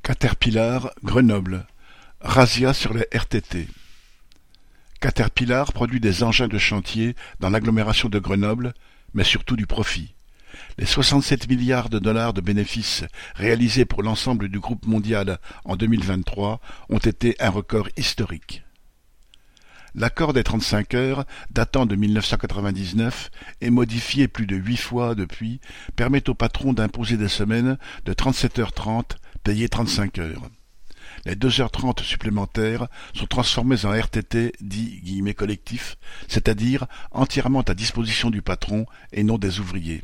Caterpillar, Grenoble. Razzia sur les RTT. Caterpillar produit des engins de chantier dans l'agglomération de Grenoble, mais surtout du profit. Les 67 milliards de dollars de bénéfices réalisés pour l'ensemble du groupe mondial en 2023 ont été un record historique. L'accord des 35 heures, datant de 1999 et modifié plus de 8 fois depuis, permet aux patrons d'imposer des semaines de 37h30 payées 35 heures. Les 2h30 supplémentaires sont transformées en RTT dit « collectif », c'est-à-dire entièrement à disposition du patron et non des ouvriers.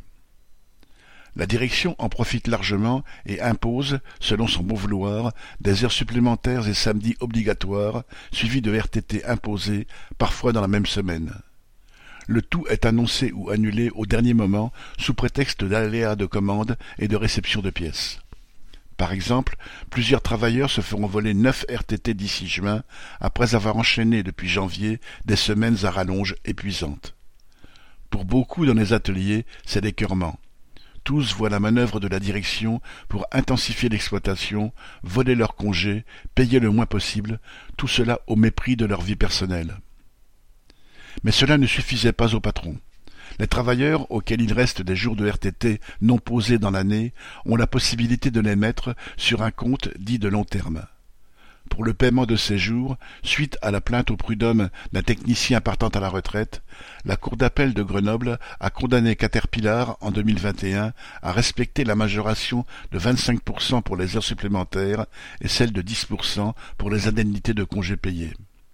La direction en profite largement et impose, selon son bon vouloir, des heures supplémentaires et samedis obligatoires, suivis de RTT imposés, parfois dans la même semaine. Le tout est annoncé ou annulé au dernier moment sous prétexte d'aléas de commande et de réception de pièces. Par exemple, plusieurs travailleurs se feront voler 9 RTT d'ici juin, après avoir enchaîné depuis janvier des semaines à rallonge épuisantes. Pour beaucoup dans les ateliers, c'est l'écœurement. Tous voient la manœuvre de la direction pour intensifier l'exploitation, voler leurs congés, payer le moins possible, tout cela au mépris de leur vie personnelle. Mais cela ne suffisait pas au patron. Les travailleurs, auxquels il reste des jours de RTT non posés dans l'année, ont la possibilité de les mettre sur un compte dit de long terme. Pour le paiement de ces jours, suite à la plainte au prud'homme d'un technicien partant à la retraite, la Cour d'appel de Grenoble a condamné Caterpillar en 2021 à respecter la majoration de 25% pour les heures supplémentaires et celle de 10% pour les indemnités de congés payés.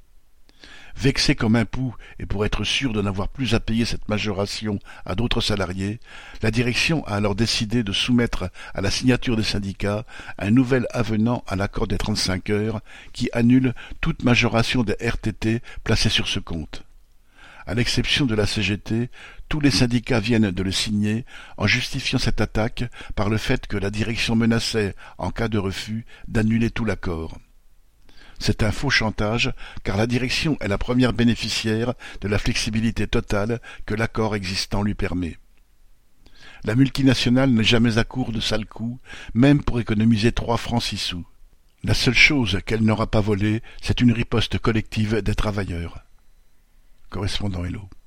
Vexé comme un pou et pour être sûr de n'avoir plus à payer cette majoration à d'autres salariés, la direction a alors décidé de soumettre à la signature des syndicats un nouvel avenant à l'accord des 35 heures qui annule toute majoration des RTT placée sur ce compte. À l'exception de la CGT, tous les syndicats viennent de le signer en justifiant cette attaque par le fait que la direction menaçait, en cas de refus, d'annuler tout l'accord. C'est un faux chantage, car la direction est la première bénéficiaire de la flexibilité totale que l'accord existant lui permet. La multinationale n'est jamais à court de sales coups, même pour économiser 3 francs 6 sous. La seule chose qu'elle n'aura pas volée, c'est une riposte collective des travailleurs. Correspondant Hello.